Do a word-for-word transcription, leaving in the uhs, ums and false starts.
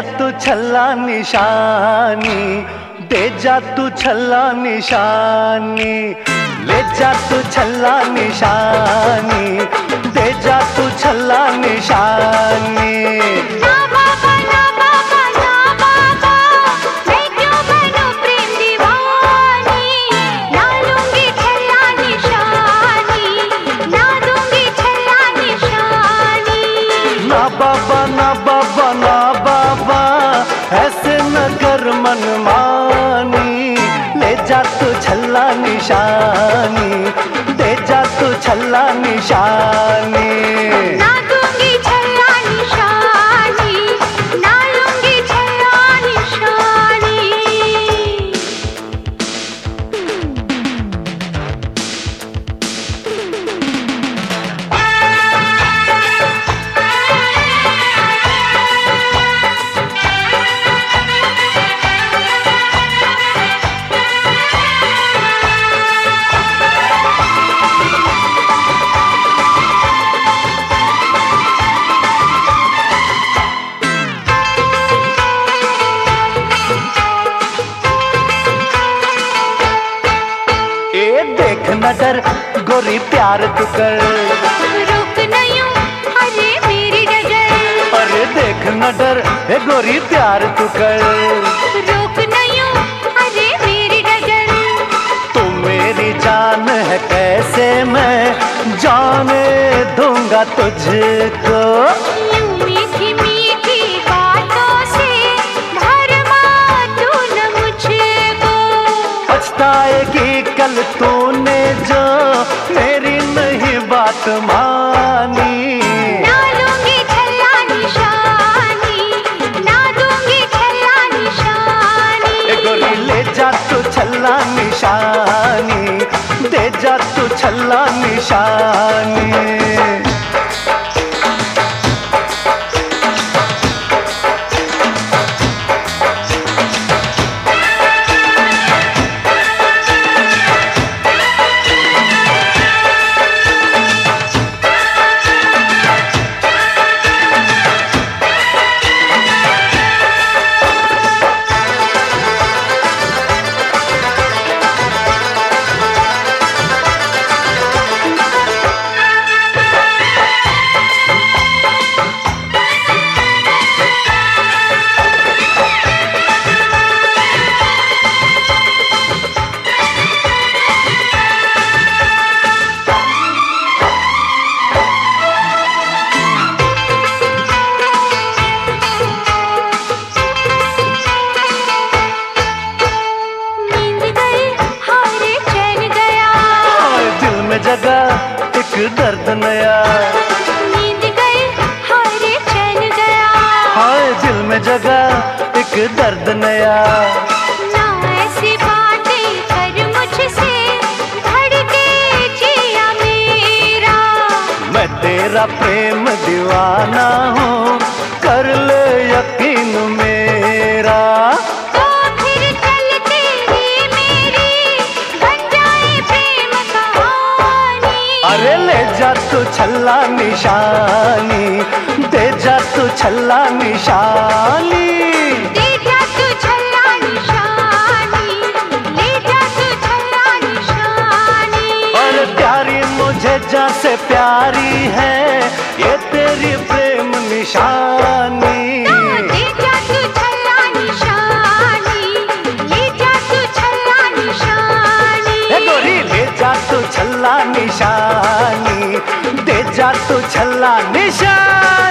तू छल्ला निशानी, दे जा तू छल्ला निशानी, ले जा तू छल्ला निशानी, दे जा तू छल्ला निशानी। ना बाबा ना बाबा ना बाबा, मैं क्यों बनूं प्रेम दीवानी, ना लूंगी छल्ला निशानी, ना दूंगी छल्ला निशानी। ना बाबा ना बाबा ना बाबा, ऐसे न कर मनमानी, ले जा तू छल्ला निशानी, दे जा तू छल्ला निशानी। ना दूंगी छल्ला निशानी, ना लूंगी छल्ला निशानी। देख न डर गोरी प्यार तू कर, रुक नहीं अरे मेरी डगर, अरे देख न डर ए गोरी प्यार तू कर, रुक नहीं अरे मेरी डगर। तू मेरी जान है कैसे मैं जाने दूंगा तुझको, यूं मीठी मीठी बातों से भरमा तू न मुझको, पछताएगी कल तूने जो मेरी नहीं बात मानी। ना लूंगी छल्ला निशानी, ना दूंगी छल्ला निशानी। ए गोरी ले जा तू छल्ला निशानी, दे जा तू छल्ला निशानी। जगा एक दर्द नया, नींद गई हारे चैन गया, हाय दिल में जगा एक दर्द नया। ना ऐसी बातें कर मुझसे धड़के जिया मेरा, मैं तेरा प्रेम दीवाना हूँ कर ले यकीन मेरा। तो फिर चलते ही मेरी बन जाए प्रेम कहानी। अरे ले जा तू छल्ला निशानी, दे जा तू छल्ला निशानी, दे जा तू छल्ला निशानी, ले जा तू छल्ला निशानी। और प्यारी मुझे जा से प्यारी है ये तेरी प्रेम निशानी। ले जा तू छल्ला निशानी, ले जा तू छल्ला निशानी। ए गोरी ले जा तू छल्ला निशानी, दे जा तू छल्ला निशानी।